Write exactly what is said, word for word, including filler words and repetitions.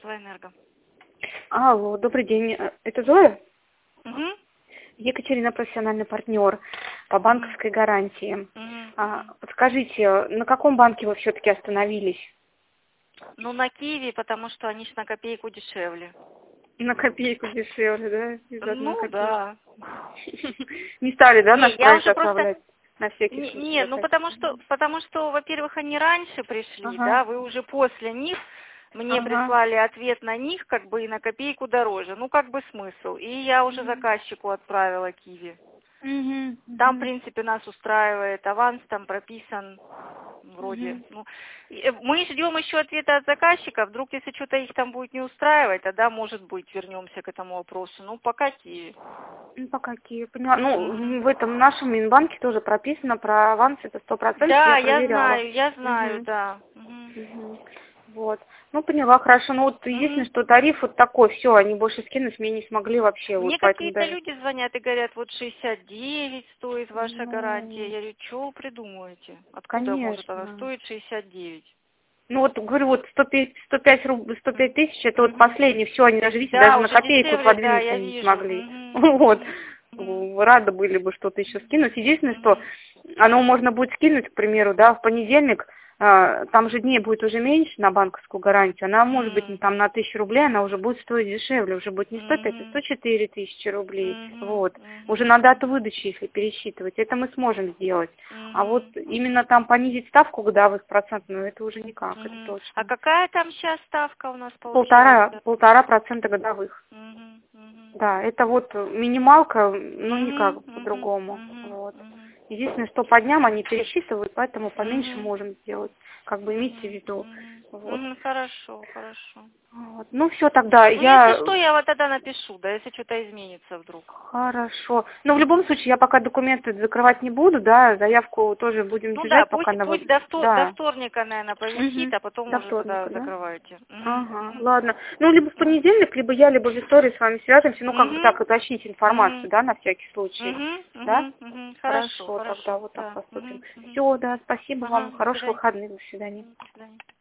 Москва-Энерго. Алло, добрый день. Это Зоя? Угу. Екатерина, профессиональный партнер по банковской гарантии. Угу. А, подскажите, на каком банке вы все-таки остановились? Ну, на Киеве, потому что они ж на копейку дешевле. На копейку дешевле, да? Из одной Ну, копейки. Да. Не стали, да, Не, наш я проект уже просто... отправлять? На всякий Не, случай. не, ну потому что, потому что, во-первых, они раньше пришли, Ага. да, вы уже после них мне Ага. прислали ответ на них, как бы и на копейку дороже. Ну, как бы смысл. И я уже заказчику отправила Киви. Угу. Там, в принципе, нас устраивает аванс, там прописан вроде. Мгм. Ну, и мы ждем еще ответа от заказчика. Вдруг, если что-то их там будет не устраивать, тогда, может быть, вернемся к этому вопросу. Ну, пока Киви. Ну, по какие, поняла. Ну, в этом нашем Минбанке тоже прописано про аванс, это сто процентов, Да, я я проверяла. знаю, я знаю, Мгм. да. Мгм. Мгм. Вот. Ну, поняла, хорошо. Ну, вот единственное, Мгм. что тариф вот такой, все, они больше скинуть мне не смогли вообще, вот Мне поэтому какие-то даже... люди звонят и говорят, вот шестьдесят девять стоит ваша гарантия. Ну, Я говорю, что вы придумываете? Откуда может она конечно. стоить шестьдесят девять? Ну, вот, говорю, вот сто пять, сто пять рублей, сто пять тысяч, это вот Мгм. последний, все, они даже, видите, Да, даже на уже копейку дешевле, да, подвинуться я не вижу. смогли. Мгм. Вот. Мгм. Мгм. Рады были бы что-то еще скинуть. Единственное, что Мгм. оно можно будет скинуть, к примеру, да, в понедельник, а, там же дней будет уже меньше на банковскую гарантию, она может быть Мгм. там на тысячу рублей, она уже будет стоить дешевле, уже будет не сто пять, а Мгм. сто четыре тысячи рублей, Мгм. вот, уже Мгм. на дату выдачи, если пересчитывать, это мы сможем сделать, а вот Мгм. именно там понизить ставку годовых процентную, это уже никак, это Мгм. А точно. какая там сейчас ставка у нас Полтора, получается? полтора процента годовых. Мгм. Мгм. Да, это вот минималка, ну никак Мгм. Мгм. по-другому. Мгм. Вот. Мгм. Единственное, что по дням они пересчитывают, поэтому поменьше Мгм. можем сделать. Как бы имейте в Мгм. виду. Мгм. Вот. Мгм. Хорошо, хорошо. Вот. Ну все, тогда Ну, если я... что, я вот тогда напишу, да, если что-то изменится вдруг. Хорошо. Но в любом Мгм. случае я пока документы закрывать не буду, да, заявку тоже будем Ну да, держать, пусть, пока на... пусть вы- до, вто- до Да. вторника, наверное, повисит, Мгм. а потом До уже тогда вторника, да? закрывайте. Мгм. Ага, Мгм. ладно. Ну, либо в Мгм. понедельник, либо я, либо Виктория с вами свяжемся, ну, как бы Мгм. так, уточнить информацию, Мгм. да, на всякий случай. Мгм. Да? Мгм. Мгм. Хорошо, Хорошо, тогда хорошо, вот так да. поступим. Мгм. Мгм. Все, да, спасибо вам, Ага, до хороших свидания. выходных, до свидания. Мгм. До свидания.